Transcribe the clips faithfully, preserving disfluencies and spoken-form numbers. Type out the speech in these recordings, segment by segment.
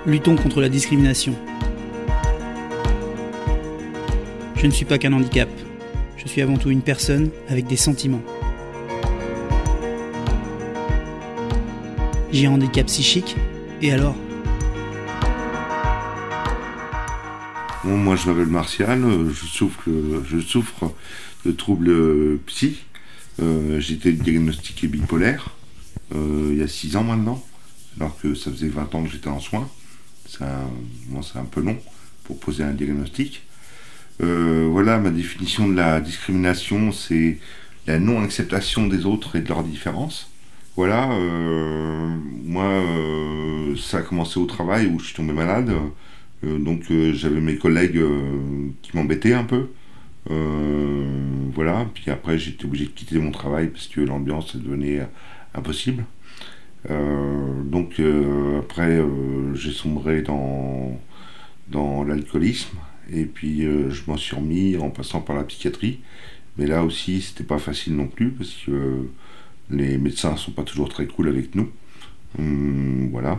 Luttons contre la discrimination. Je ne suis pas qu'un handicap. Je suis avant tout une personne avec des sentiments. J'ai un handicap psychique, et alors ? Bon, moi je m'appelle Martial, je souffre, je souffre de troubles psy. Euh, j'ai été diagnostiqué bipolaire euh, il y a six ans maintenant, alors que ça faisait vingt ans que j'étais en soins. C'est un, bon, c'est un peu long pour poser un diagnostic. Euh, voilà, ma définition de la discrimination, c'est la non-acceptation des autres et de leurs différences. Voilà, euh, moi, euh, ça a commencé au travail où je suis tombé malade. Euh, donc euh, j'avais mes collègues euh, qui m'embêtaient un peu. Euh, voilà, puis après j'étais obligé de quitter mon travail parce que l'ambiance devenait impossible. Euh, donc euh, après euh, j'ai sombré dans, dans l'alcoolisme et puis euh, je m'en suis remis en passant par la psychiatrie. Mais là aussi c'était pas facile non plus parce que euh, les médecins sont pas toujours très cool avec nous. Hum, voilà.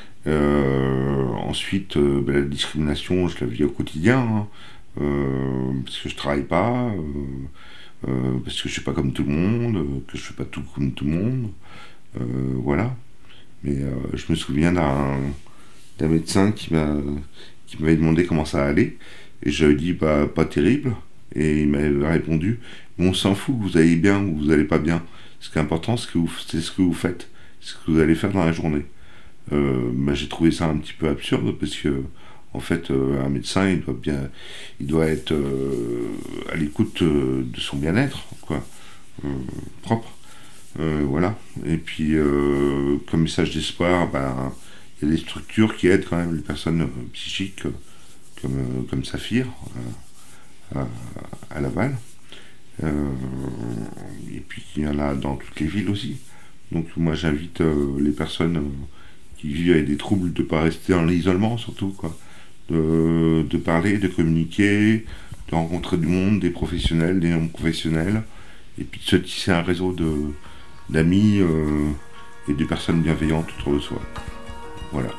Euh, ensuite, euh, ben, la discrimination, je la vis au quotidien, hein, euh, parce que je travaille pas, euh, euh, parce que je suis pas comme tout le monde, euh, que je fais pas tout comme tout le monde, euh, voilà. Mais euh, je me souviens d'un, d'un médecin qui m'a, qui m'avait demandé comment ça allait, et j'avais dit bah pas terrible, et il m'avait répondu, mais on s'en fout, vous allez bien ou vous allez pas bien. Ce qui est important, c'est, que vous, c'est ce que vous faites, c'est ce que vous allez faire dans la journée. Euh, bah, j'ai trouvé ça un petit peu absurde parce que en fait euh, un médecin il doit bien il doit être euh, à l'écoute euh, de son bien-être quoi, euh, propre, euh, voilà. Et puis euh, comme message d'espoir, bah, il y a des structures qui aident quand même les personnes euh, psychiques euh, comme, euh, comme Saphir euh, à, à Laval, euh, et puis il y en a dans toutes les villes aussi. Donc moi j'invite euh, les personnes euh, qui vivent avec des troubles de ne pas rester dans l'isolement surtout, quoi. De, de parler, de communiquer, de rencontrer du monde, des professionnels, des non-professionnels, et puis de se tisser un réseau de, d'amis euh, et de personnes bienveillantes autour de soi. Voilà.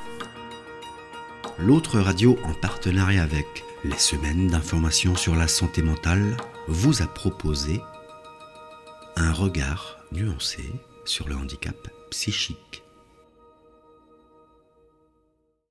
L'autre radio, en partenariat avec les semaines d'information sur la santé mentale, vous a proposé un regard nuancé sur le handicap psychique.